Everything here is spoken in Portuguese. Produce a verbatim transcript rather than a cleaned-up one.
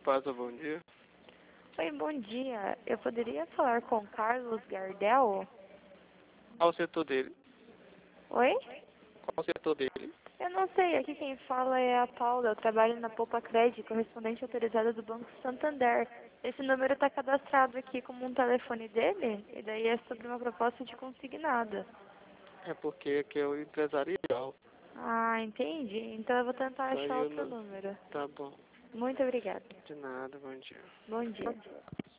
passa, bom dia. Oi, bom dia. Eu poderia falar com Carlos Gardel? Qual o setor dele? Oi? Qual o setor dele? Eu não sei, aqui quem fala é a Paula. Eu trabalho na Poupa Cred, correspondente autorizada do Banco Santander. Esse número está cadastrado aqui como um telefone dele, e daí é sobre uma proposta de consignada. É porque aqui é o empresarial. Ah, entendi. Então eu vou tentar achar Saiu outro no... número. Tá bom. Muito obrigada. De nada, bom dia. Bom dia.